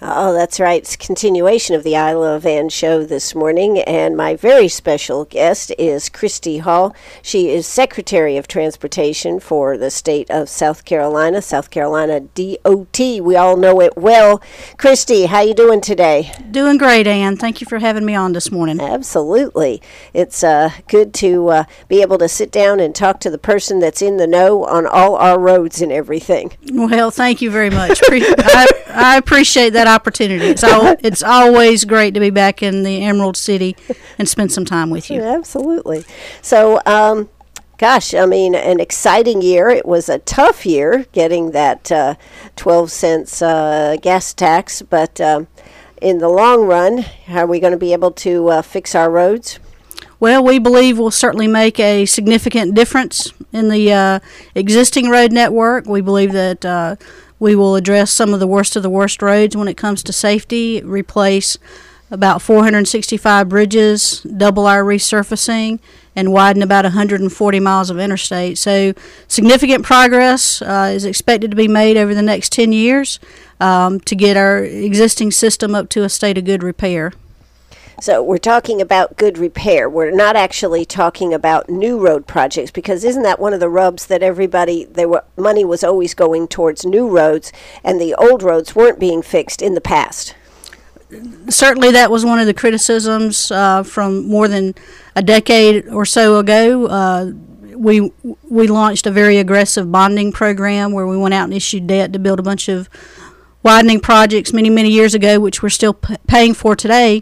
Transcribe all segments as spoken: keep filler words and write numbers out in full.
Oh, that's right. It's a continuation of the Isla Van show this morning, and my very special guest is Christy Hall. She is Secretary of Transportation for the state of South Carolina, South Carolina D O T. We all know it well. Christy, how you doing today? Doing great, Ann. Thank you for having me on this morning. Absolutely. It's uh, good to uh, be able to sit down and talk to the person that's in the know on all our roads and everything. Well, thank you very much. I, I appreciate that opportunity. It's al- it's always great to be back in the Emerald City and spend some time with you. Absolutely. So, um, gosh, I mean, an exciting year. It was a tough year getting that uh, twelve cents uh, gas tax, but um, in the long run, are we going to be able to uh, fix our roads? Well, we believe we'll certainly make a significant difference in the uh, existing road network. We believe that uh, we will address some of the worst of the worst roads when it comes to safety, replace about four hundred sixty-five bridges, double our resurfacing, and widen about one hundred forty miles of interstate. So significant progress uh, is expected to be made over the next ten years um, to get our existing system up to a state of good repair. So we're talking about good repair. We're not actually talking about new road projects, because isn't that one of the rubs that everybody, they were, money was always going towards new roads and the old roads weren't being fixed in the past? Certainly that was one of the criticisms uh, from more than a decade or so ago. Uh, we we launched a very aggressive bonding program where we went out and issued debt to build a bunch of widening projects many, many years ago, which we're still p- paying for today.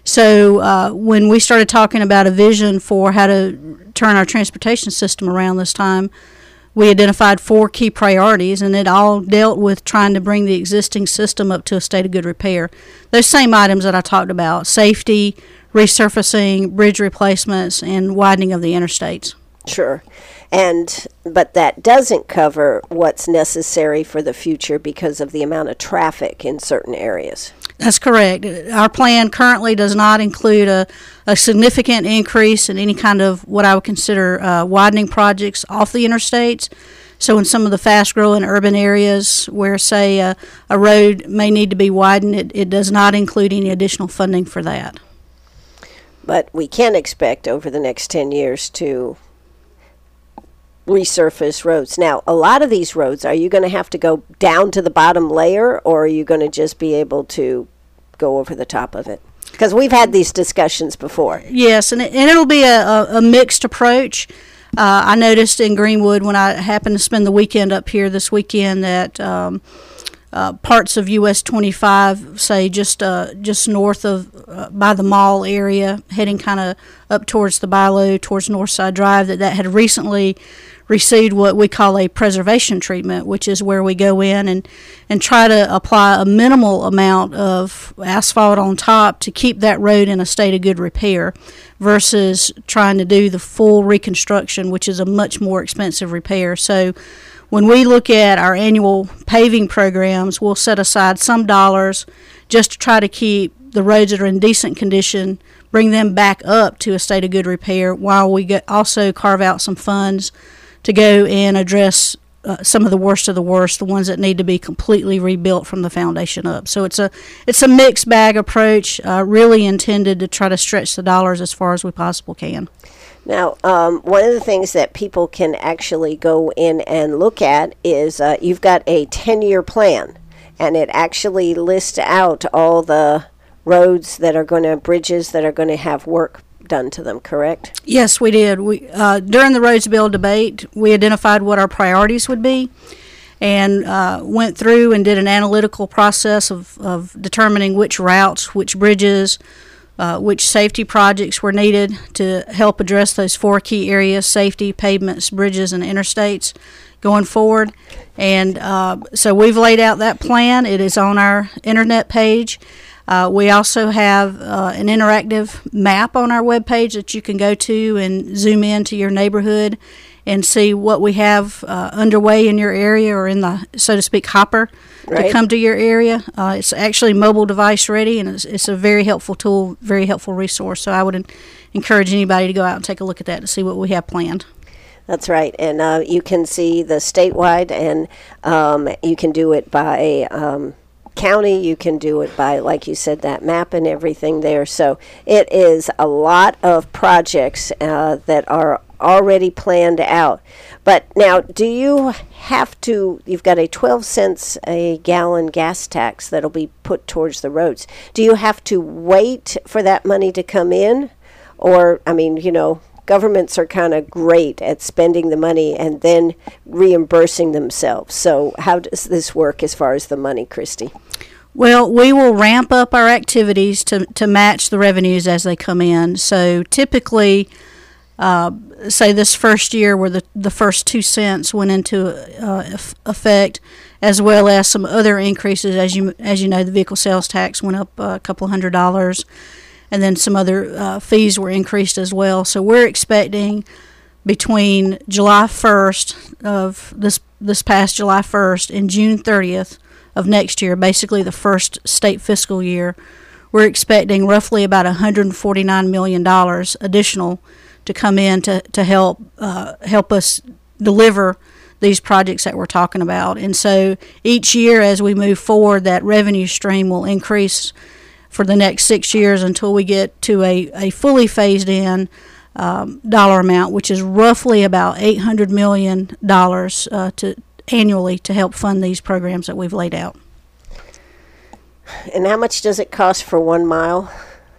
So uh, when we started talking about a vision for how to turn our transportation system around this time, we identified four key priorities, and it all dealt with trying to bring the existing system up to a state of good repair. Those same items that I talked about: safety, resurfacing, bridge replacements, and widening of the interstates. Sure. And but that doesn't cover what's necessary for the future because of the amount of traffic in certain areas. That's correct. Our plan currently does not include a, a significant increase in any kind of what I would consider uh, widening projects off the interstates. So in some of the fast-growing urban areas where, say, uh, a road may need to be widened, it, it does not include any additional funding for that. But we can expect over the next ten years to resurface roads. Now, a lot of these roads, are you going to have to go down to the bottom layer, or are you going to just be able to go over the top of it? Because we've had these discussions before. Yes, and, it, and it'll be a, a, a mixed approach. Uh, I noticed in Greenwood when I happened to spend the weekend up here this weekend that um, uh, parts of U S twenty-five, say just uh, just north of uh, by the mall area, heading kind of up towards the Bilo, towards Northside Drive, that that had recently received what we call a preservation treatment, which is where we go in and, and try to apply a minimal amount of asphalt on top to keep that road in a state of good repair versus trying to do the full reconstruction, which is a much more expensive repair. So when we look at our annual paving programs, we'll set aside some dollars just to try to keep the roads that are in decent condition, bring them back up to a state of good repair, while we get also carve out some funds to go and address uh, some of the worst of the worst, the ones that need to be completely rebuilt from the foundation up. So it's a it's a mixed bag approach, uh, really intended to try to stretch the dollars as far as we possibly can. Now, um, one of the things that people can actually go in and look at is uh, you've got a ten-year plan, and it actually lists out all the roads that are going to, bridges that are going to have work done to them, correct? Yes, we did. We uh, during the Roads Bill debate, we identified what our priorities would be and uh, went through and did an analytical process of, of determining which routes, which bridges, uh, which safety projects were needed to help address those four key areas: safety, pavements, bridges, and interstates going forward. And uh, so we've laid out that plan. It is on our internet page. Uh, we also have uh, an interactive map on our webpage that you can go to and zoom into your neighborhood and see what we have uh, underway in your area, or in the, so to speak, hopper right. to come to your area. Uh, it's actually mobile device ready, and it's, it's a very helpful tool, very helpful resource. So I would en- encourage anybody to go out and take a look at that to see what we have planned. That's right, and uh, you can see the statewide, and um, you can do it by um, county. You can do it by, like you said, that map and everything there. So it is a lot of projects uh, that are already planned out. But now, do you have to, you've got a twelve cents a gallon gas tax that'll be put towards the roads. Do you have to wait for that money to come in? Or, I mean, you know, governments are kind of great at spending the money and then reimbursing themselves. So how does this work as far as the money, Christy? Well, we will ramp up our activities to, to match the revenues as they come in. So typically, uh, say this first year where the, the first two cents went into uh, effect, as well as some other increases. As you as you know, the vehicle sales tax went up uh, a couple of hundred dollars, and then some other uh, fees were increased as well. So we're expecting between July first of this this past July first and June thirtieth of next year, basically the first state fiscal year, we're expecting roughly about one hundred forty-nine million dollars additional to come in to, to help uh, help us deliver these projects that we're talking about. And so each year as we move forward, that revenue stream will increase for the next six years until we get to a, a fully phased in um, dollar amount, which is roughly about eight hundred million dollars uh, to annually to help fund these programs that we've laid out. And how much does it cost for one mile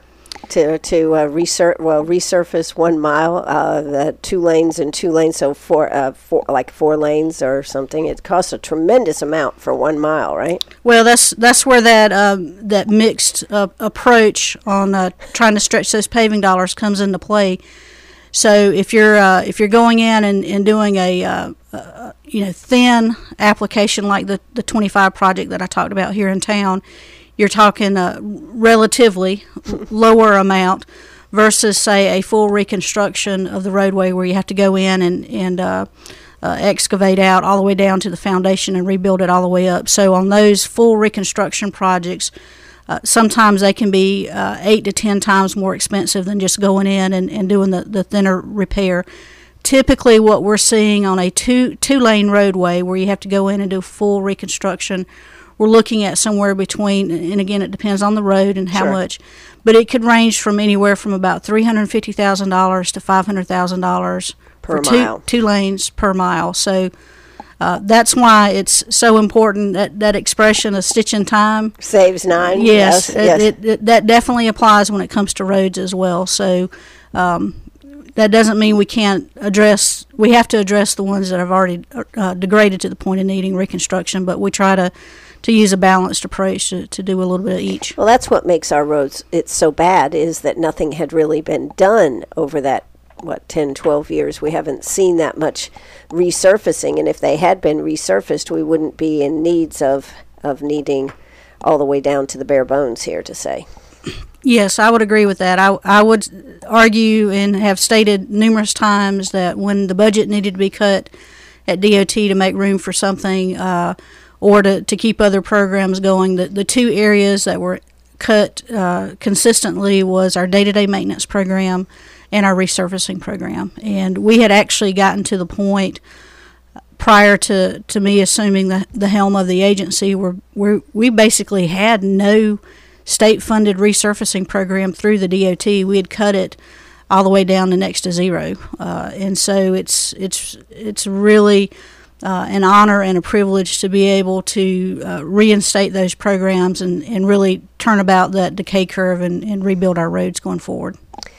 to to uh, resur- well resurface one mile, uh, the two lanes and two lanes, so four, uh, four like four lanes or something? It costs a tremendous amount for one mile, right? Well, that's that's where that um, that mixed uh, approach on uh, trying to stretch those paving dollars comes into play. So if you're uh, if you're going in and, and doing a uh, uh, you know thin application like the the twenty-five project that I talked about here in town, you're talking a relatively lower amount versus, say, a full reconstruction of the roadway where you have to go in and, and uh, uh, excavate out all the way down to the foundation and rebuild it all the way up. So on those full reconstruction projects, uh, sometimes they can be uh, eight to ten times more expensive than just going in and, and doing the, the thinner repair. Typically what we're seeing on a two, two-lane roadway where you have to go in and do full reconstruction, we're looking at somewhere between, and again, it depends on the road and how Sure. much, but it could range from anywhere from about three hundred fifty thousand dollars to five hundred thousand dollars Per for two, mile. two lanes per mile. So uh, that's why it's so important, that, that expression of stitch in time. Saves nine. Yes, Yes. it, yes. It, it, that definitely applies when it comes to roads as well. So um, that doesn't mean we can't address, we have to address the ones that have already uh, degraded to the point of needing reconstruction, but we try to to use a balanced approach to, to do a little bit of each. Well, that's what makes our roads it's so bad, is that nothing had really been done over that, what, ten, twelve years. We haven't seen that much resurfacing, and if they had been resurfaced, we wouldn't be in needs of, of needing all the way down to the bare bones here to say. Yes, I would agree with that. I, I would argue and have stated numerous times that when the budget needed to be cut at D O T to make room for something, uh, or to, to keep other programs going, the, the two areas that were cut uh, consistently was our day-to-day maintenance program and our resurfacing program. And we had actually gotten to the point prior to, to me assuming the, the helm of the agency where, where we basically had no state-funded resurfacing program through the D O T. We had cut it all the way down to next to zero. Uh, and so it's it's it's really Uh, an honor and a privilege to be able to uh, reinstate those programs and, and really turn about that decay curve and, and rebuild our roads going forward.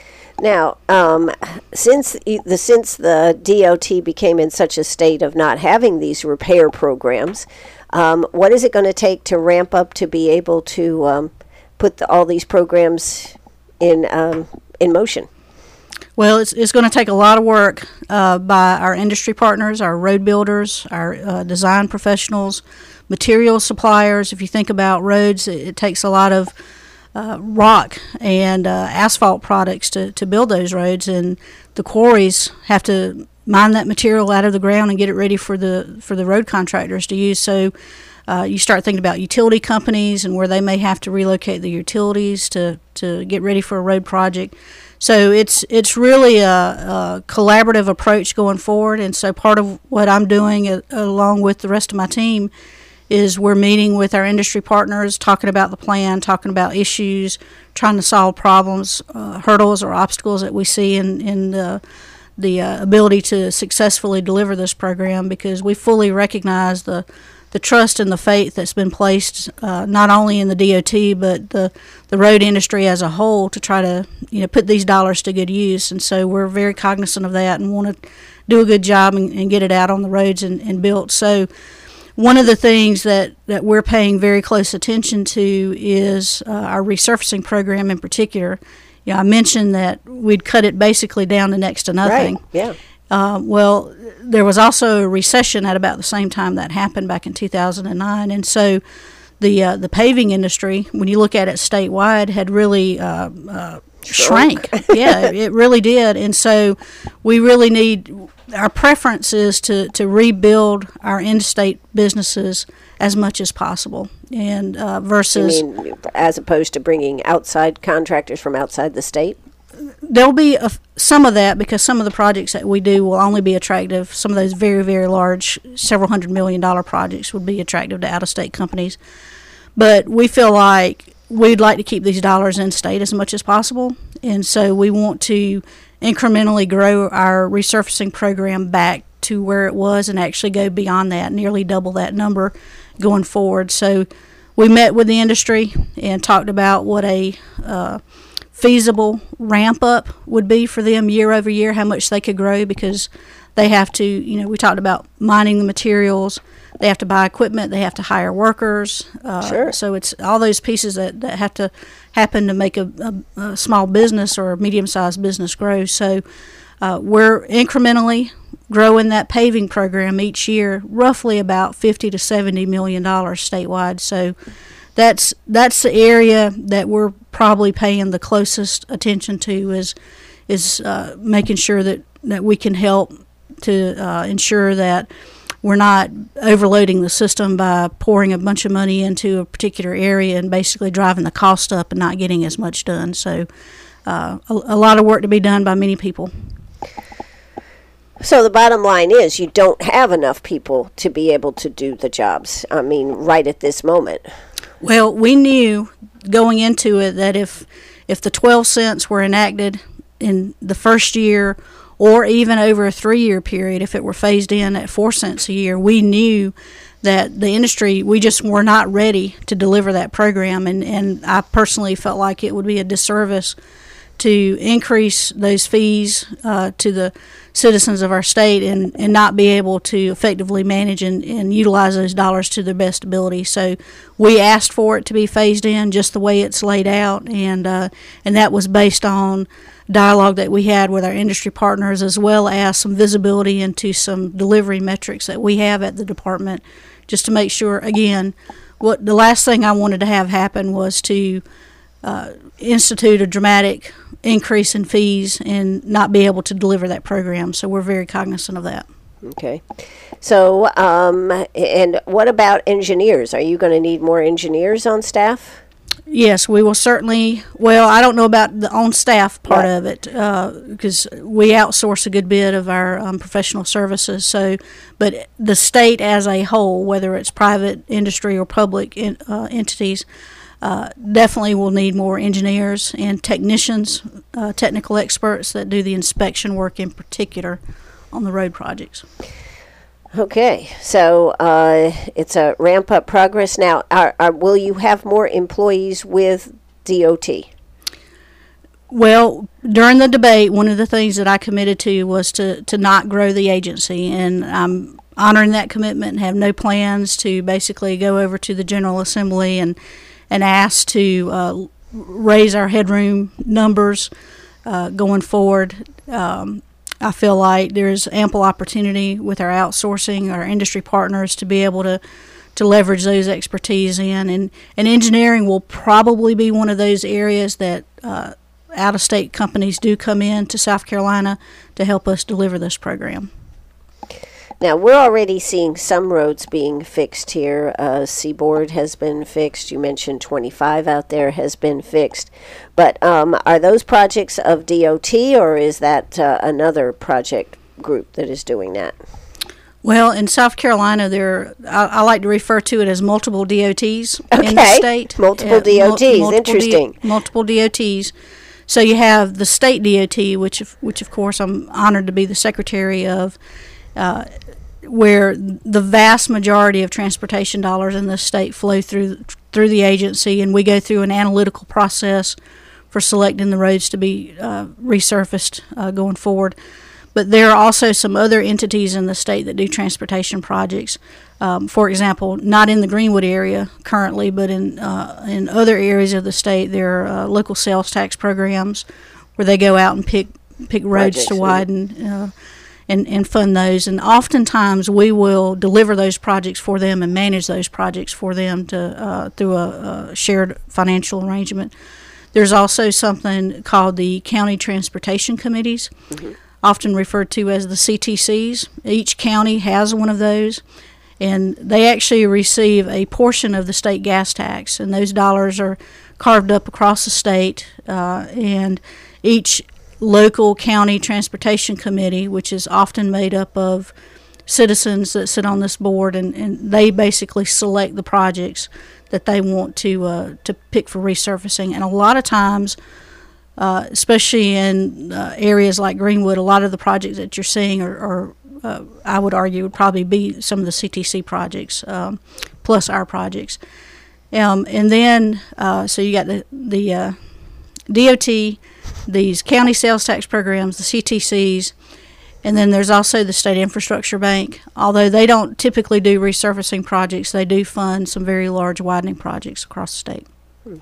Now, um, since the since the D O T became in such a state of not having these repair programs, um, what is it going to take to ramp up to be able to um, put the, all these programs in um, in motion? Well, it's, it's going to take a lot of work uh, by our industry partners, our road builders, our uh, design professionals, material suppliers. If you think about roads, it, it takes a lot of uh, rock and uh, asphalt products to, to build those roads, and the quarries have to mine that material out of the ground and get it ready for the for the road contractors to use. So uh, you start thinking about utility companies and where they may have to relocate the utilities to, to get ready for a road project. So it's it's really a, a collaborative approach going forward, and so part of what I'm doing uh, along with the rest of my team is we're meeting with our industry partners, talking about the plan, talking about issues, trying to solve problems, uh, hurdles or obstacles that we see in, in the, the uh, ability to successfully deliver this program, because we fully recognize the the trust and the faith that's been placed uh, not only in the D O T but the the road industry as a whole to try to, you know, put these dollars to good use. And so we're very cognizant of that and want to do a good job and, and get it out on the roads and, and built. So one of the things that, that we're paying very close attention to is uh, our resurfacing program in particular. You know, I mentioned that we'd cut it basically down to next to nothing. Right. Yeah. Uh, well, there was also a recession at about the same time that happened back in two thousand nine, and so the uh, the paving industry, when you look at it statewide, had really uh, uh, shrank. Yeah, it really did, and so we really need. Our preference is to, to rebuild our in-state businesses as much as possible, and uh, versus you mean as opposed to bringing outside contractors from outside the state. There'll be a, some of that, because some of the projects that we do will only be attractive. Some of those very, very large, several hundred million dollar projects would be attractive to out-of-state companies. But we feel like we'd like to keep these dollars in state as much as possible, and so we want to incrementally grow our resurfacing program back to where it was and actually go beyond that, nearly double that number going forward. So we met with the industry and talked about what a uh, feasible ramp up would be for them year over year, how much they could grow, because they have to, you know, we talked about mining the materials, they have to buy equipment, they have to hire workers. Uh, sure. So it's all those pieces that, that have to happen to make a, a, a small business or a medium-sized business grow. So uh, we're incrementally growing that paving program each year, roughly about fifty to seventy million dollars statewide. So that's that's the area that we're probably paying the closest attention to, is is uh, making sure that, that we can help to uh, ensure that we're not overloading the system by pouring a bunch of money into a particular area and basically driving the cost up and not getting as much done. So uh, a, a lot of work to be done by many people. So the bottom line is you don't have enough people to be able to do the jobs, I mean, right at this moment. Well, we knew going into it that if if the twelve cents were enacted in the first year, or even over a three-year period, if it were phased in at four cents a year, we knew that the industry, we just were not ready to deliver that program. And, and I personally felt like it would be a disservice to increase those fees uh, to the citizens of our state and, and not be able to effectively manage and, and utilize those dollars to their best ability. So we asked for it to be phased in just the way it's laid out, and uh, and that was based on dialogue that we had with our industry partners, as well as some visibility into some delivery metrics that we have at the department, just to make sure, again, what the last thing I wanted to have happen was to uh, institute a dramatic increase in fees and not be able to deliver that program. So we're very cognizant of that. Okay. So, um, and what about engineers? Are you going to need more engineers on staff? Yes, we will certainly. Well, I don't know about the on-staff part right. of it, because uh, we outsource a good bit of our um, professional services. So, but the state as a whole, whether it's private industry or public in, uh, entities, uh, definitely will need more engineers and technicians, uh, technical experts that do the inspection work in particular on the road projects. Okay, so uh, it's a ramp-up progress. Now, are, are, will you have more employees with D O T? Well, during the debate, one of the things that I committed to was to, to not grow the agency, and I'm honoring that commitment and have no plans to basically go over to the General Assembly and, and ask to uh, raise our headroom numbers uh, going forward. Um, I feel like there's ample opportunity with our outsourcing, our industry partners, to be able to, to leverage those expertise in. And, and engineering will probably be one of those areas that uh, out-of-state companies do come in to South Carolina to help us deliver this program. Now, we're already seeing some roads being fixed here. Uh, Seaboard has been fixed. You mentioned twenty-five out there has been fixed. But um, are those projects of D O T, or is that uh, another project group that is doing that? Well, in South Carolina, there I, I like to refer to it as multiple D O Ts okay. in the state. Multiple uh, D O Ts, mul- multiple interesting. D- multiple D O Ts. So you have the state D O T, which, of, which of course I'm honored to be the secretary of, uh, where the vast majority of transportation dollars in the state flow through through the agency, and we go through an analytical process for selecting the roads to be uh, resurfaced uh, going forward. But there are also some other entities in the state that do transportation projects. Um, for example, not in the Greenwood area currently, but in uh, in other areas of the state, there are uh, local sales tax programs where they go out and pick pick roads Projects, to widen uh, and and fund those. And oftentimes we will deliver those projects for them and manage those projects for them to uh, through a, a shared financial arrangement. There's also something called the County Transportation Committees. Mm-hmm. Often referred to as the C T Cs. Each county has one of those, and they actually receive a portion of the state gas tax, and those dollars are carved up across the state, uh, and each local county transportation committee, which is often made up of citizens that sit on this board, and, and they basically select the projects that they want to uh, to pick for resurfacing. And a lot of times, Uh, especially in uh, areas like Greenwood, a lot of the projects that you're seeing are, are uh, I would argue, would probably be some of the C T C projects, um, plus our projects. Um, and then, uh, so you got the, the uh, D O T, these county sales tax programs, the C T Cs, and then there's also the State Infrastructure Bank. Although they don't typically do resurfacing projects, they do fund some very large widening projects across the state. Hmm.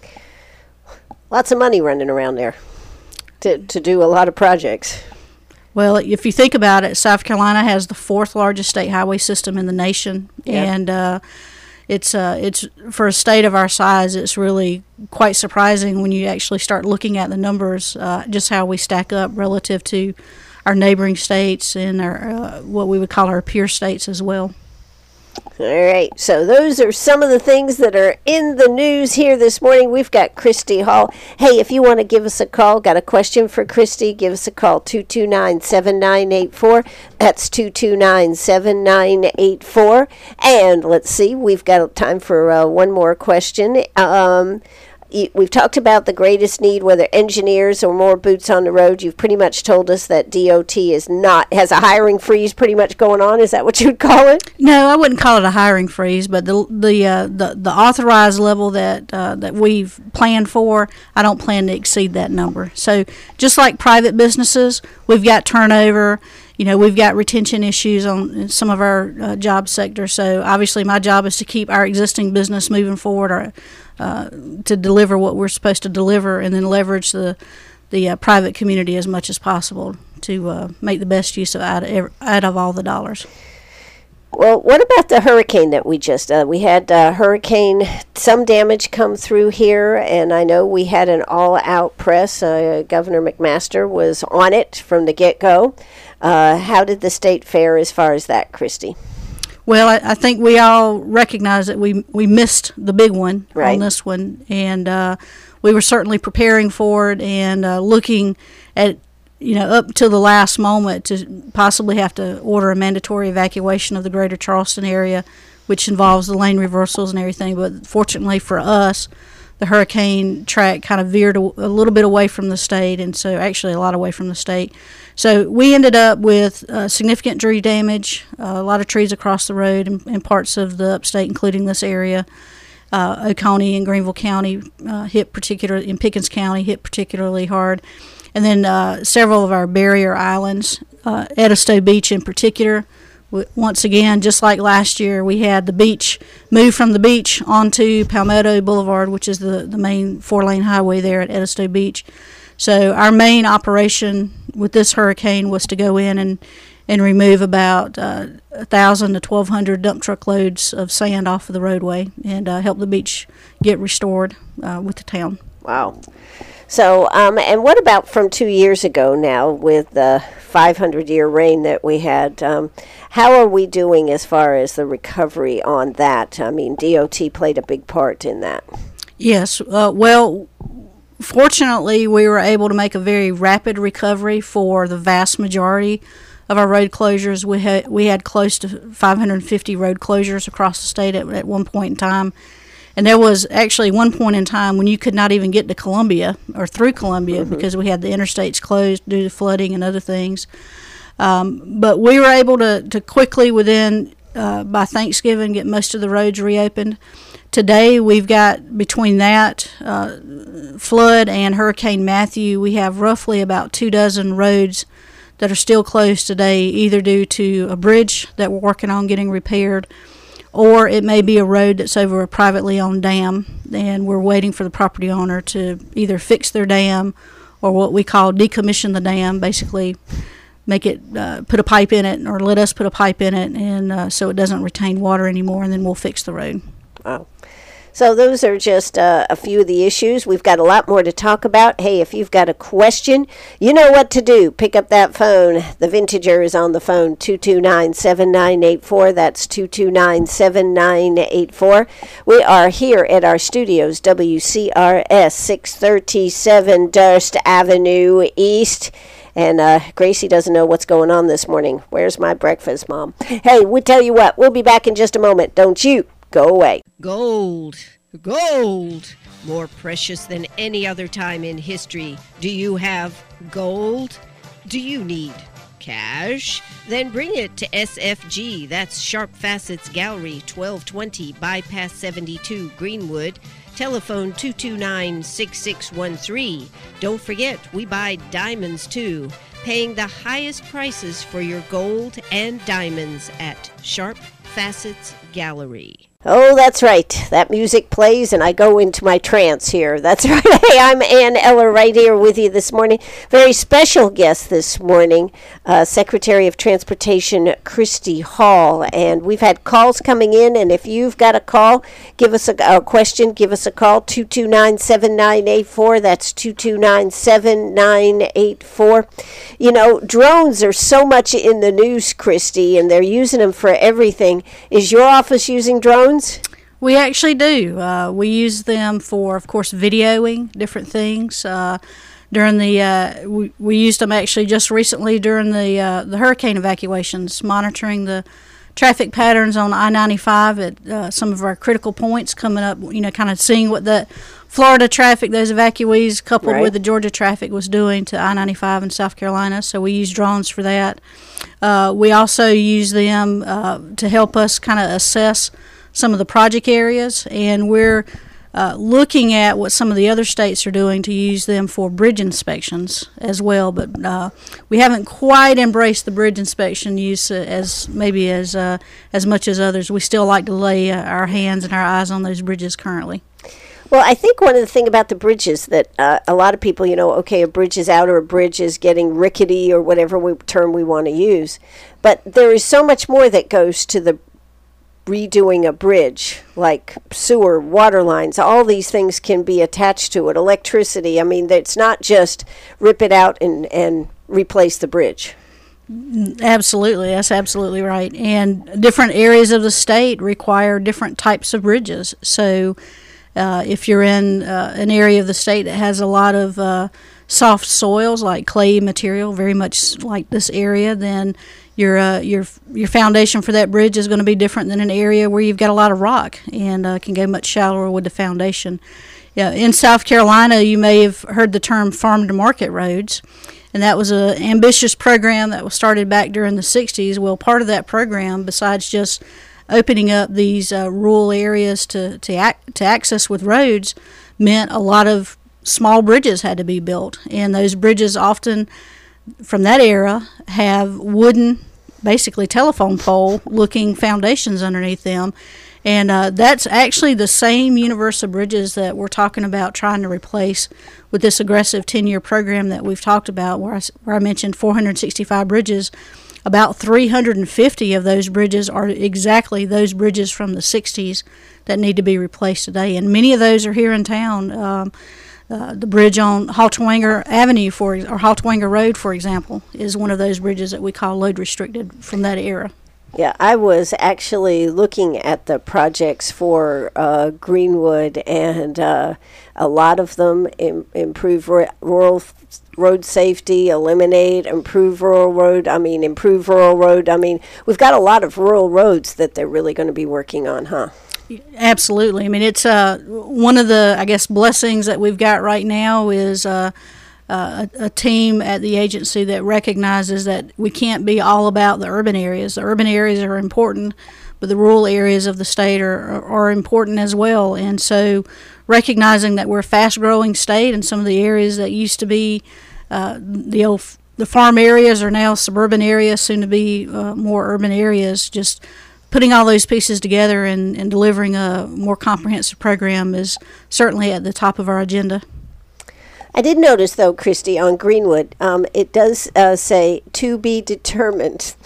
Lots of money running around there to, to do a lot of projects. Well, if you think about it, South Carolina has the fourth largest state highway system in the nation, yeah. and uh, it's uh, it's for a state of our size, it's really quite surprising when you actually start looking at the numbers, uh, just how we stack up relative to our neighboring states and our uh, what we would call our peer states as well. All right, so those are some of the things that are in the news here this morning. We've got Christy Hall. Hey, if you want to give us a call, got a question for Christy, give us a call, two two nine, seven nine eight four. That's two two nine, seven nine eight four. And let's see, we've got time for uh, one more question. Um... We've talked about the greatest need, whether engineers or more boots on the road. You've pretty much told us that D O T is not, has a hiring freeze pretty much going on. Is that what you'd call it? No, I wouldn't call it a hiring freeze, but the the uh, the, the authorized level that uh, that we've planned for, I don't plan to exceed that number. So just like private businesses, we've got turnover. You know, we've got retention issues on some of our uh, job sectors. So obviously my job is to keep our existing business moving forward, or uh, to deliver what we're supposed to deliver, and then leverage the the uh, private community as much as possible to uh, make the best use of out of, out of all the dollars. Well, what about the hurricane that we just, uh, we had uh, hurricane, some damage come through here, and I know we had an all-out press. Uh, Governor McMaster was on it from the get-go. Uh, how did the state fare as far as that, Christy? Well, I, I think we all recognize that we we missed the big one right. on this one, and uh, we were certainly preparing for it and uh, looking at, you know, up to the last moment to possibly have to order a mandatory evacuation of the greater Charleston area, which involves the lane reversals and everything. But fortunately for us, the hurricane track kind of veered a, a little bit away from the state, and so actually a lot away from the state. So we ended up with uh, significant tree damage, uh, a lot of trees across the road in, in parts of the upstate, including this area. Uh, Oconee and Greenville County uh, hit particularly, in Pickens County hit particularly hard. And then uh, several of our barrier islands, uh, Edisto Beach in particular. W- once again, just like last year, we had the beach move from the beach onto Palmetto Boulevard, which is the, the main four-lane highway there at Edisto Beach. So our main operation with this hurricane was to go in and, and remove about uh, one thousand to twelve hundred dump truck loads of sand off of the roadway and uh, help the beach get restored uh, with the town. Wow. So, um, and what about from two years ago now with the five hundred year rain that we had? Um, how are we doing as far as the recovery on that? I mean, D O T played a big part in that. Yes. Uh, well, fortunately, we were able to make a very rapid recovery for the vast majority of our road closures. We had we had close to five hundred fifty road closures across the state at, at one point in time. And there was actually one point in time when you could not even get to Columbia or through Columbia mm-hmm. because we had the interstates closed due to flooding and other things. Um, but we were able to, to quickly, within uh, by Thanksgiving, get most of the roads reopened. Today, we've got, between that uh, flood and Hurricane Matthew, we have roughly about two dozen roads that are still closed today, either due to a bridge that we're working on getting repaired, or it may be a road that's over a privately owned dam, and we're waiting for the property owner to either fix their dam or what we call decommission the dam, basically make it, uh, put a pipe in it, or let us put a pipe in it, and uh, so it doesn't retain water anymore, and then we'll fix the road. Wow. So those are just uh, a few of the issues. We've got a lot more to talk about. Hey, if you've got a question, you know what to do. Pick up that phone. The Vintager is on the phone, two two nine, seven nine eight four. That's two two nine, seven nine eight four. We are here at our studios, W C R S, six thirty-seven Durst Avenue East. And uh, Gracie doesn't know what's going on this morning. Where's my breakfast, Mom? Hey, we'll tell you what. We'll be back in just a moment. Don't you go away. Gold. Gold. More precious than any other time in history. Do you have gold? Do you need cash? Then bring it to S F G. That's Sharp Facets Gallery, twelve twenty Bypass seventy-two, Greenwood. Telephone two two nine, six six one three. Don't forget, we buy diamonds too. Paying the highest prices for your gold and diamonds at Sharp Facets Gallery. Oh, that's right. That music plays and I go into my trance here. That's right. Hey, I'm Ann Eller right here with you this morning. Very special guest this morning, uh, Secretary of Transportation Christy Hall. And we've had calls coming in, and if you've got a call, give us a, a question, give us a call, two two nine, seven nine eight four. That's two two nine, seven nine eight four. You know, drones are so much in the news, Christy, and they're using them for everything. Is your office using drones? We actually do. Uh, we use them for, of course, videoing different things. Uh, during the uh, we, we used them actually just recently during the uh, the hurricane evacuations, monitoring the traffic patterns on I ninety-five at uh, some of our critical points coming up. You know, kind of seeing what the Florida traffic, those evacuees, coupled right. with the Georgia traffic, was doing to I ninety-five in South Carolina. So we use drones for that. Uh, we also use them uh, to help us kind of assess some of the project areas, and we're uh, looking at what some of the other states are doing to use them for bridge inspections as well. But uh, we haven't quite embraced the bridge inspection use uh, as maybe as uh, as much as others. We still like to lay uh, our hands and our eyes on those bridges currently. Well, I think one of the things about the bridges that uh, a lot of people, you know, okay, a bridge is out or a bridge is getting rickety or whatever we, term we want to use. But there is so much more that goes to the redoing a bridge, like sewer, water lines. All these things can be attached to it. Electricity. I mean, it's not just rip it out and, and replace the bridge. Absolutely, that's absolutely right. And different areas of the state require different types of bridges. So uh, if you're in uh, an area of the state that has a lot of uh, soft soils, like clay material, very much like this area, then your uh, your your foundation for that bridge is going to be different than an area where you've got a lot of rock and uh, can go much shallower with the foundation. Yeah, in South Carolina, you may have heard the term farm to market roads, and that was an ambitious program that was started back during the sixties. Well, part of that program, besides just opening up these uh, rural areas to to, ac- to access with roads, meant a lot of small bridges had to be built, and those bridges often from that era have wooden, basically telephone pole looking foundations underneath them. And uh, that's actually the same universe of bridges that we're talking about trying to replace with this aggressive ten-year program that we've talked about, where I, where I mentioned four hundred sixty-five bridges. About three hundred fifty of those bridges are exactly those bridges from the sixties that need to be replaced today. And many of those are here in town. Um, Uh, the bridge on Haltwanger Avenue, for or Haltwanger Road, for example, is one of those bridges that we call load restricted from that era. Yeah, I was actually looking at the projects for uh, Greenwood, and uh, a lot of them im- improve r- rural f- road safety, eliminate, improve rural road, I mean, improve rural road. I mean, we've got a lot of rural roads that they're really going to be working on, huh? Absolutely. I mean, it's uh, one of the, I guess, blessings that we've got right now is uh, uh, a, a team at the agency that recognizes that we can't be all about the urban areas. The urban areas are important, but the rural areas of the state are, are, are important as well. And so recognizing that we're a fast-growing state, and some of the areas that used to be uh, the old the farm areas are now suburban areas, soon to be uh, more urban areas, just putting all those pieces together and, and delivering a more comprehensive program is certainly at the top of our agenda. I did notice, though, Christy, on Greenwood, um, it does uh, say to be determined.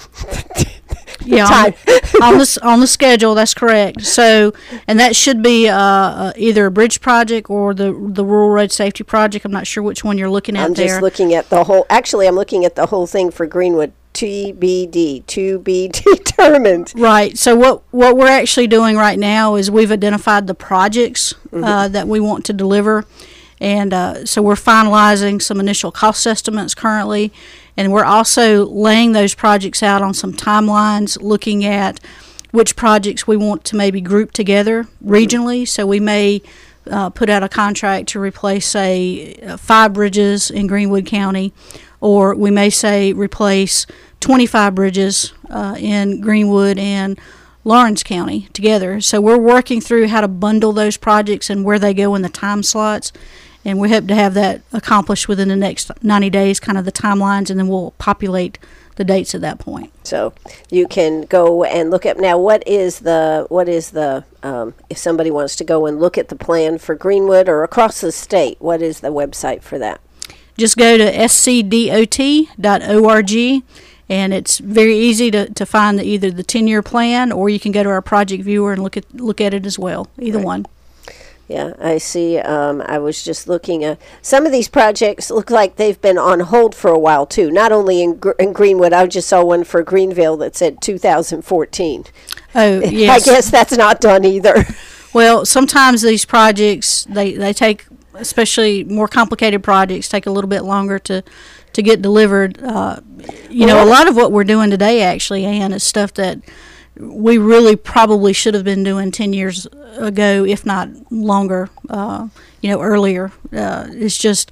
Yeah, on, on the on the schedule, that's correct. So, and that should be uh, uh, either a bridge project or the the rural road safety project. I'm not sure which one you're looking at I'm there. just looking at the whole. Actually, I'm looking at the whole thing for Greenwood. T B D, to be determined. Right. So what what we're actually doing right now is we've identified the projects mm-hmm. uh, that we want to deliver, and uh, so we're finalizing some initial cost estimates currently, and we're also laying those projects out on some timelines, looking at which projects we want to maybe group together regionally. Mm-hmm. So we may uh, put out a contract to replace, say, uh, five bridges in Greenwood County, or we may say replace twenty-five bridges uh, in Greenwood and Lawrence County together. So we're working through how to bundle those projects and where they go in the time slots, and we hope to have that accomplished within the next ninety days, kind of the timelines, and then we'll populate the dates at that point. So you can go and look at, now what is the, what is the, um, if somebody wants to go and look at the plan for Greenwood or across the state, what is the website for that? Just go to s c d o t dot org, and it's very easy to, to find the, either the ten-year plan, or you can go to our project viewer and look at look at it as well, either right. one. Yeah, I see. Um, I was just looking at some of these projects look like they've been on hold for a while, too. Not only in, Gr- in Greenwood, I just saw one for Greenville that said two thousand fourteen. Oh, yes. I guess that's not done either. Well, sometimes these projects, they, they take, especially more complicated projects, take a little bit longer to, to get delivered. Uh, you know, a lot of what we're doing today, actually, Ann, is stuff that we really probably should have been doing ten years ago, if not longer, uh, you know, earlier. Uh, it's just,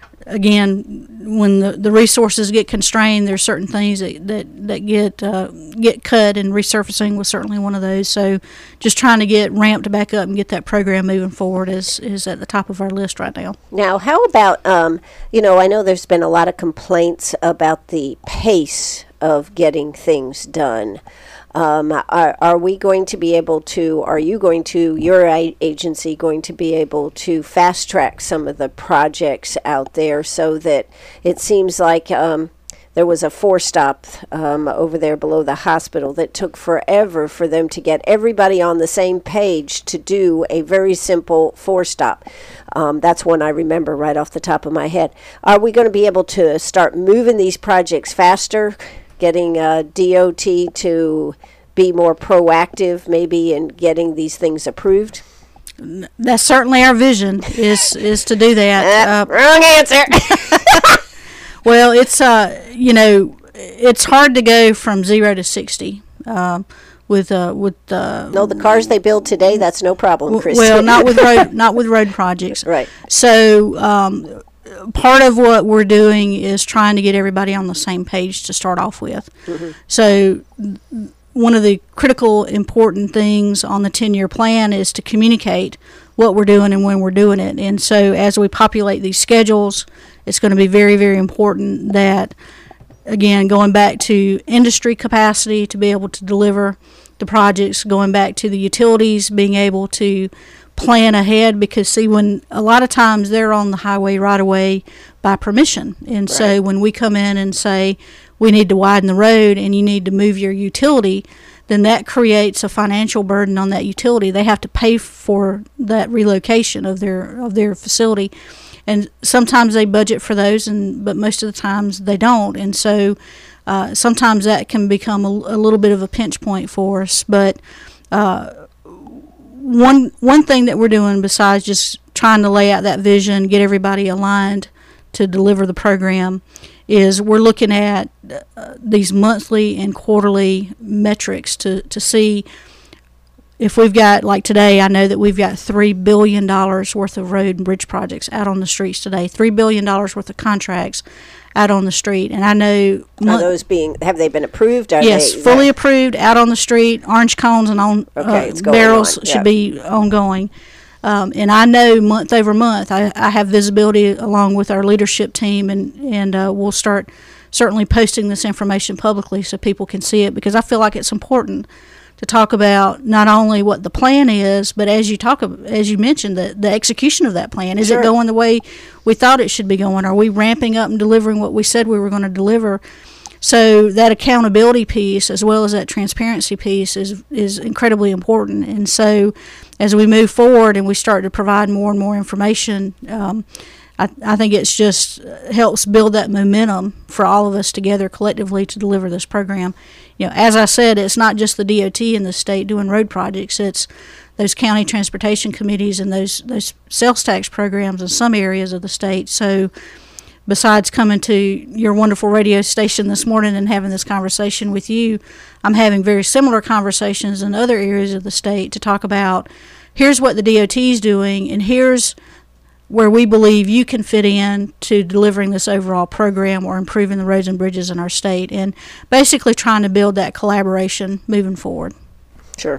again, when the, the resources get constrained, there's certain things that, that, that get uh, get cut, and resurfacing was certainly one of those. So just trying to get ramped back up and get that program moving forward is, is at the top of our list right now. Now, how about, um, you know, I know there's been a lot of complaints about the pace of getting things done. Um, are, are we going to be able to, are you going to, your a- agency going to be able to fast track some of the projects out there so that it seems like um, there was a four-stop um, over there below the hospital that took forever for them to get everybody on the same page to do a very simple four-stop. Um, that's one I remember right off the top of my head. Are we going to be able to start moving these projects faster, getting uh, D O T to be more proactive maybe in getting these things approved? That's certainly our vision, is is to do that. Uh, uh, wrong answer. Well, it's, uh, you know, it's hard to go from zero to sixty. Um, with uh, with uh, no, the cars they build today, that's no problem, Chris. Well, not with road, not with road projects. Right. So um, part of what we're doing is trying to get everybody on the same page to start off with. Mm-hmm. So one of the critical, important things on the ten-year plan is to communicate what we're doing and when we're doing it. And so as we populate these schedules, it's going to be very, very important that, again, going back to industry capacity to be able to deliver the projects, going back to the utilities being able to plan ahead, because, see, when a lot of times they're on the highway right away by permission. And right. So when we come in and say we need to widen the road and you need to move your utility, then that creates a financial burden on that utility. They have to pay for that relocation of their of their facility. And sometimes they budget for those, and but most of the times they don't. And so uh, sometimes that can become a, a little bit of a pinch point for us. But uh, one one thing that we're doing besides just trying to lay out that vision, get everybody aligned to deliver the program, is we're looking at uh, these monthly and quarterly metrics to, to see if we've got, like today, I know that we've got three billion dollars worth of road and bridge projects out on the streets today, three billion dollars worth of contracts out on the street. And I know... Are those being, have they been approved? Are yes, they, fully approved, out on the street, orange cones and on okay, uh, barrels on. should Yep. be ongoing. Um, and I know month over month, I, I have visibility along with our leadership team, and, and uh, we'll start certainly posting this information publicly so people can see it, because I feel like it's important to talk about not only what the plan is, but as you talk, as you mentioned, the, the execution of that plan. Is Sure. it going the way we thought it should be going? Are we ramping up and delivering what we said we were going to deliver? So that accountability piece, as well as that transparency piece, is is incredibly important. And so as we move forward and we start to provide more and more information, um, I, I think it's just helps build that momentum for all of us together collectively to deliver this program. You know, as I said, it's not just the D O T in the state doing road projects. It's those county transportation committees and those those sales tax programs in some areas of the state. So besides coming to your wonderful radio station this morning and having this conversation with you, I'm having very similar conversations in other areas of the state to talk about, here's what the D O T is doing, and here's where we believe you can fit in to delivering this overall program or improving the roads and bridges in our state, and basically trying to build that collaboration moving forward. Sure.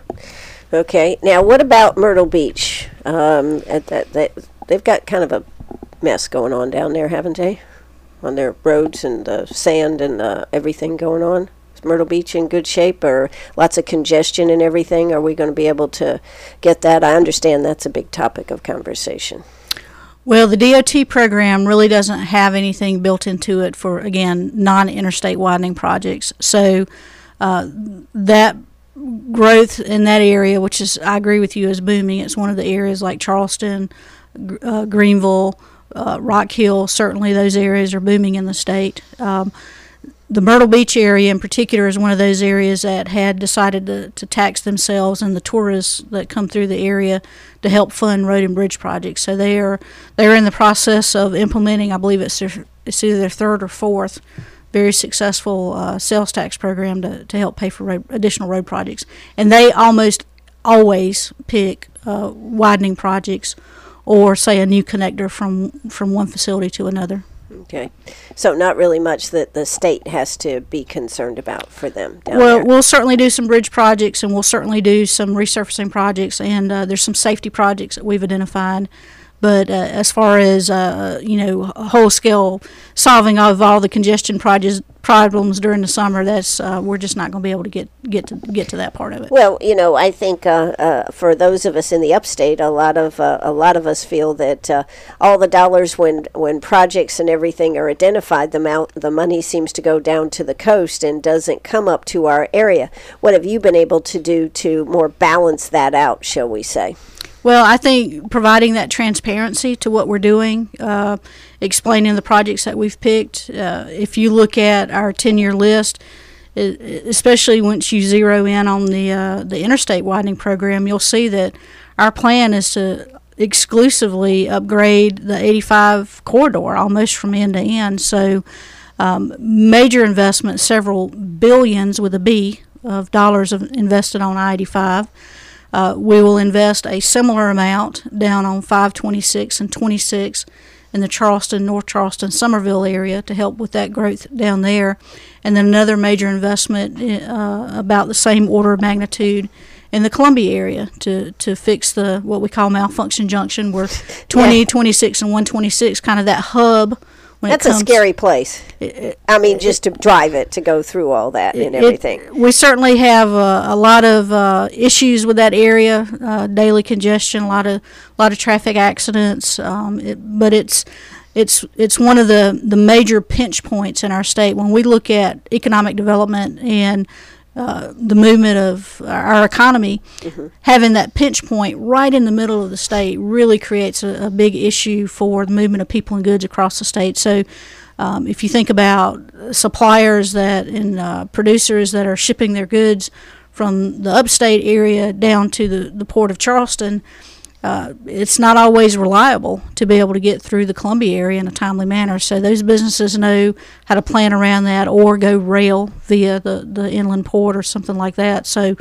Okay. Now, what about Myrtle Beach? Um, at that, that, they've got kind of a mess going on down there, haven't they? On their roads and the sand and uh, everything going on. Is Myrtle Beach in good shape, or lots of congestion and everything? Are we going to be able to get that? I understand that's a big topic of conversation. Well, the D O T program really doesn't have anything built into it for, again, non-interstate widening projects. So uh, that growth in that area, which is, I agree with you, is booming. It's one of the areas like Charleston, uh, Greenville, uh, Rock Hill. Certainly those areas are booming in the state. Um, the Myrtle Beach area in particular is one of those areas that had decided to, to tax themselves and the tourists that come through the area to help fund road and bridge projects. So they are they are in the process of implementing, I believe it's their, it's either their third or fourth very successful uh, sales tax program to, to help pay for road, additional road projects. And they almost always pick uh, widening projects or, say, a new connector from, from one facility to another. Okay. So not really much that the state has to be concerned about for them down Well, there. we'll certainly do some bridge projects, and we'll certainly do some resurfacing projects, and uh, there's some safety projects that we've identified. But uh, as far as, uh, you know, whole-scale solving of all the congestion projects, problems during the summer, that's uh, we're just not going to be able to get, get, to, get to that part of it. Well, you know, I think uh, uh, for those of us in the upstate, a lot of uh, a lot of us feel that uh, all the dollars, when when projects and everything are identified, the amount, the money seems to go down to the coast and doesn't come up to our area. What have you been able to do to more balance that out, shall we say? Well, I think providing that transparency to what we're doing, uh, explaining the projects that we've picked. Uh, if you look at our ten-year list, it, especially once you zero in on the uh, the interstate widening program, you'll see that our plan is to exclusively upgrade the eighty-five corridor almost from end to end. So um, major investment, several billions with a B of dollars of invested on I eighty-five. Uh, we will invest a similar amount down on five twenty-six and twenty-six in the Charleston, North Charleston, Somerville area to help with that growth down there. And then another major investment uh, about the same order of magnitude in the Columbia area to, to fix the what we call malfunction junction, where twenty, Yeah. twenty-six, and one twenty-six, kind of that hub. When That's it comes, a scary place. It, I mean, just to drive it, to go through all that and it- everything. we certainly have uh, a lot of uh, issues with that area, uh, daily congestion, a lot of lot of traffic accidents. Um, it, but it's it's it's one of the, the major pinch points in our state when we look at economic development and uh, the movement of our economy, mm-hmm. having that pinch point right in the middle of the state really creates a, a big issue for the movement of people and goods across the state. So um, if you think about suppliers that and uh, producers that are shipping their goods from the upstate area down to the, the port of Charleston, Uh, it's not always reliable to be able to get through the Columbia area in a timely manner. So those businesses know how to plan around that or go rail via the, the inland port or something like that. So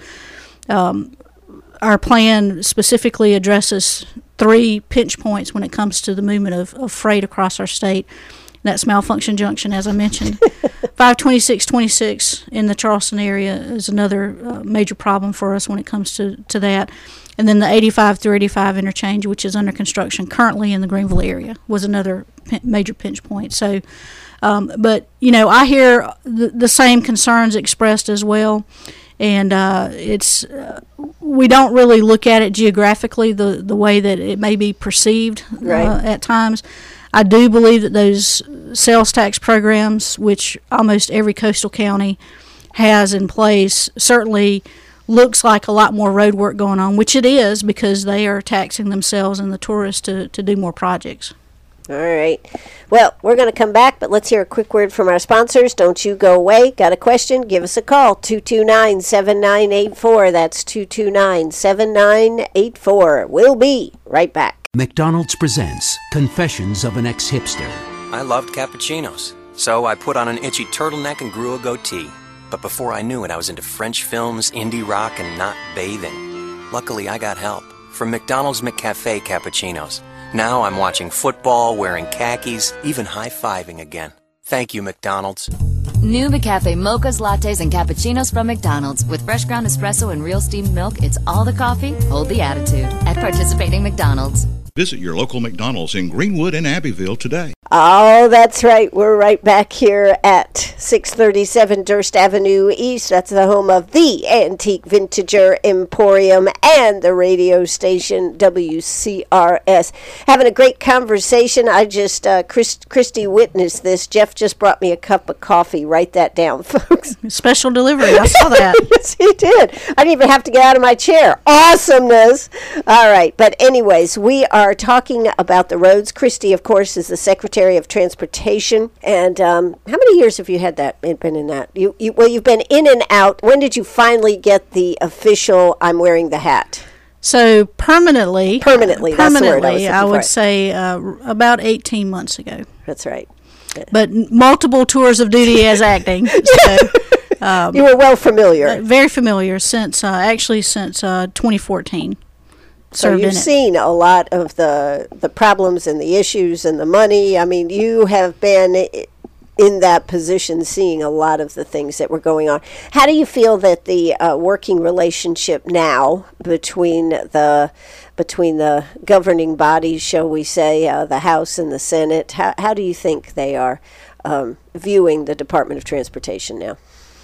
um, our plan specifically addresses three pinch points when it comes to the movement of, of freight across our state. That's Malfunction Junction, as I mentioned. five twenty-six twenty-six in the Charleston area is another uh, major problem for us when it comes to, to that. And then the eighty-five through eighty-five interchange, which is under construction currently in the Greenville area, was another pin- major pinch point. So, um, but, you know, I hear the, the same concerns expressed as well. And uh, it's uh, we don't really look at it geographically the, the way that it may be perceived right. uh, at times. I do believe that those sales tax programs, which almost every coastal county has in place, certainly looks like a lot more road work going on, which it is because they are taxing themselves and the tourists to, to do more projects. All right. Well, we're going to come back, but let's hear a quick word from our sponsors. Don't you go away. Got a question? Give us a call, two two nine, seven nine eight four. That's two two nine, seven nine eight four. We'll be right back. McDonald's presents Confessions of an Ex-Hipster. I loved cappuccinos, so I put on an itchy turtleneck and grew a goatee. But before I knew it, I was into French films, indie rock, and not bathing. Luckily, I got help from McDonald's McCafe cappuccinos. Now I'm watching football, wearing khakis, even high-fiving again. Thank you, McDonald's. New McCafe mochas, lattes, and cappuccinos from McDonald's. With fresh ground espresso and real steamed milk, it's all the coffee, hold the attitude. At participating McDonald's. Visit your local McDonald's in Greenwood and Abbeville today. Oh, that's right. We're right back here at six thirty-seven Durst Avenue East. That's the home of the Antique Vintager Emporium and the radio station W C R S. Having a great conversation. I just, uh, Chris, Christy witnessed this. Jeff just brought me a cup of coffee. Write that down, folks. Special delivery. I saw that. Yes, he did. I didn't even have to get out of my chair. Awesomeness. All right. But anyways, we are talking about the roads. Christy, of course, is the Secretary of Transportation. And um, how many years have you had that, been in that? You, you, well, you've been in and out. When did you finally get the official, I'm wearing the hat? So permanently, permanently, uh, permanently, that's the word I, I was would for. say uh, about eighteen months ago. That's right. But multiple tours of duty as acting. So, um, you were well familiar. Uh, very familiar since, uh, actually since uh, twenty fourteen. So you've seen a lot of the the problems and the issues and the money. I mean, you have been in that position seeing a lot of the things that were going on. How do you feel that the uh, working relationship now between the between the governing bodies, shall we say, uh, the House and the Senate, how, how do you think they are um, viewing the Department of Transportation now?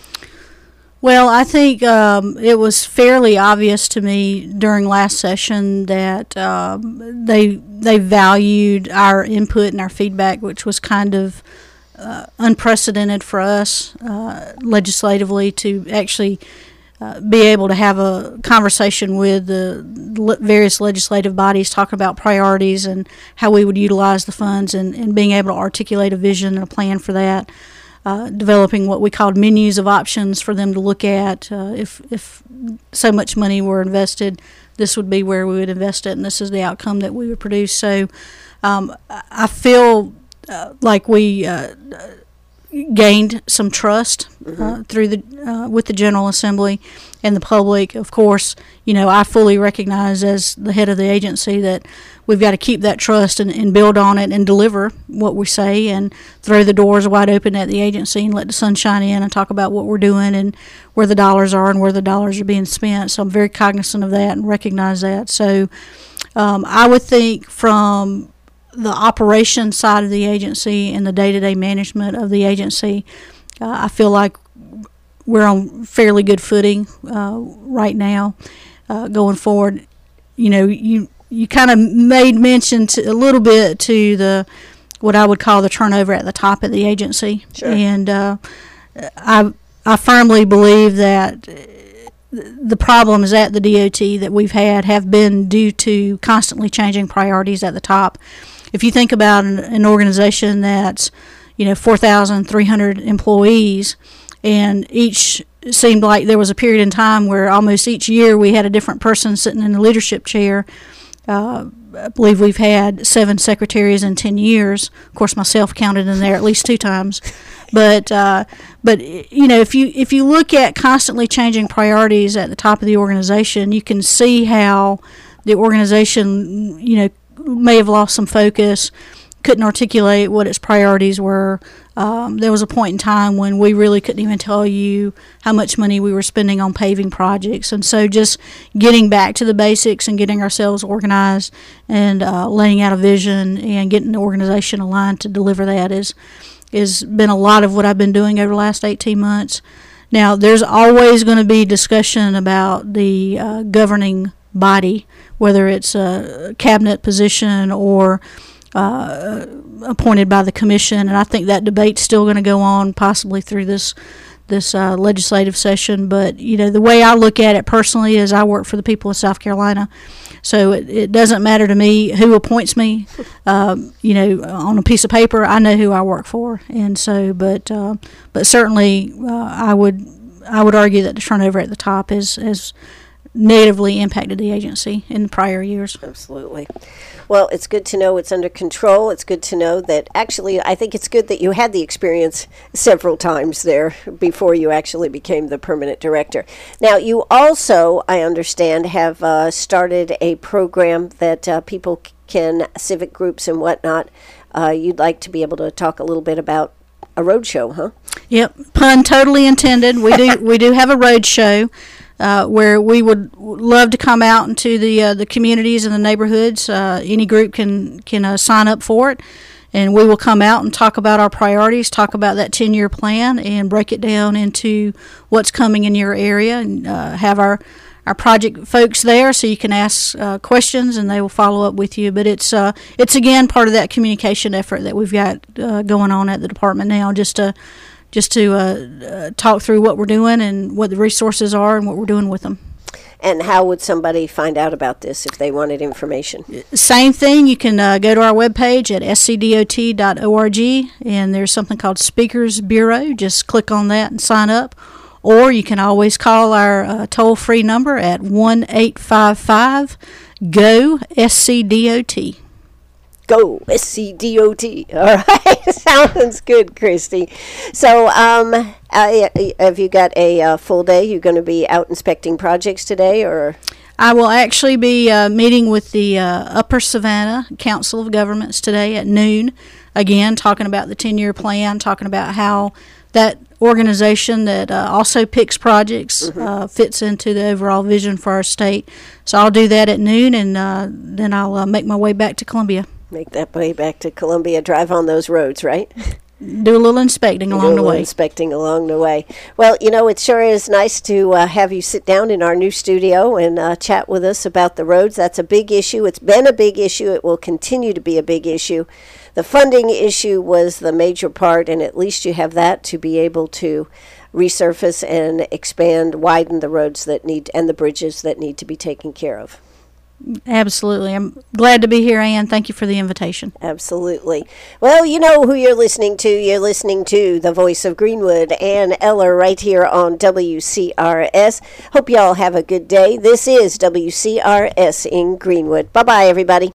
Well, I think um, it was fairly obvious to me during last session that um, they they valued our input and our feedback, which was kind of uh, unprecedented for us uh, legislatively to actually uh, be able to have a conversation with the le- various legislative bodies, talking about priorities and how we would utilize the funds, and, and being able to articulate a vision and a plan for that. Uh, developing what we called menus of options for them to look at. Uh, if if so much money were invested, this would be where we would invest it, and this is the outcome that we would produce. So um, I feel uh, like we uh, gained some trust mm-hmm. uh, through the uh, with the General Assembly and the public. Of course, you know, I fully recognize as the head of the agency that we've got to keep that trust and, and build on it and deliver what we say and throw the doors wide open at the agency and let the sun shine in and talk about what we're doing and where the dollars are and where the dollars are being spent. So I'm very cognizant of that and recognize that. So um, I would think from the operation side of the agency and the day-to-day management of the agency, uh, I feel like we're on fairly good footing uh, right now uh, going forward. You know, you you kind of made mention to, a little bit to the what I would call the turnover at the top of the agency. Sure. And uh, I I firmly believe that the problems at the D O T that we've had have been due to constantly changing priorities at the top. If you think about an, an organization that's, you know, four thousand three hundred employees, and each seemed like there was a period in time where almost each year we had a different person sitting in the leadership chair. Uh, I believe we've had seven secretaries in ten years. Of course, myself counted in there at least two times. But uh, but you know, if you if you look at constantly changing priorities at the top of the organization, you can see how the organization, you know, may have lost some focus, couldn't articulate what its priorities were. Um, there was a point in time when we really couldn't even tell you how much money we were spending on paving projects. And so just getting back to the basics and getting ourselves organized and uh, laying out a vision and getting the organization aligned to deliver that is has been a lot of what I've been doing over the last eighteen months. Now, there's always going to be discussion about the uh, governing body, whether it's a cabinet position or Uh, appointed by the commission, and I think that debate's still going to go on possibly through this this uh, legislative session. But you know, the way I look at it personally is I work for the people of South Carolina, so it, it doesn't matter to me who appoints me. Um, you know, on a piece of paper, I know who I work for, and so but uh, but certainly uh, I would I would argue that the turnover at the top is has negatively impacted the agency in the prior years. Absolutely. Well, it's good to know it's under control. It's good to know that actually, I think it's good that you had the experience several times there before you actually became the permanent director. Now, you also, I understand, have uh, started a program that uh, people can, civic groups and whatnot, uh, you'd like to be able to talk a little bit about a road show, huh? Yep, pun totally intended. We do we do have a road show. Uh, where we would love to come out into the uh, the communities and the neighborhoods. Uh, any group can can uh, sign up for it, and we will come out and talk about our priorities, talk about that ten-year plan, and break it down into what's coming in your area, and uh, have our our project folks there so you can ask uh, questions and they will follow up with you. But it's uh, it's again part of that communication effort that we've got uh, going on at the department now, just to just to uh, uh, talk through what we're doing and what the resources are and what we're doing with them. And how would somebody find out about this if they wanted information? Same thing. You can uh, go to our webpage at s c d o t dot org, and there's something called Speakers Bureau. Just click on that and sign up. Or you can always call our uh, toll-free number at one eight five five G O S C D O T. Go, S C D O T. All right. Sounds good, Christy. So, um, uh, have you got a uh, full day? You're going to be out inspecting projects today, or? I will actually be uh, meeting with the uh, Upper Savannah Council of Governments today at noon. Again, talking about the ten-year plan, talking about how that organization that uh, also picks projects mm-hmm. uh, fits into the overall vision for our state. So I'll do that at noon, and uh, then I'll uh, make my way back to Columbia. Make that way back to Columbia, drive on those roads, right? Do a little inspecting along the way. inspecting along the way. Well, you know, it sure is nice to uh, have you sit down in our new studio and uh, chat with us about the roads. That's a big issue. It's been a big issue. It will continue to be a big issue. The funding issue was the major part, and at least you have that to be able to resurface and expand, widen the roads that need, and the bridges that need to be taken care of. Absolutely. I'm glad to be here, Ann. Thank you for the invitation. Absolutely. Well, you know who you're listening to. You're listening to the voice of Greenwood, Ann Eller, right here on W C R S. Hope y'all have a good day. This is W C R S in Greenwood. Bye-bye, everybody.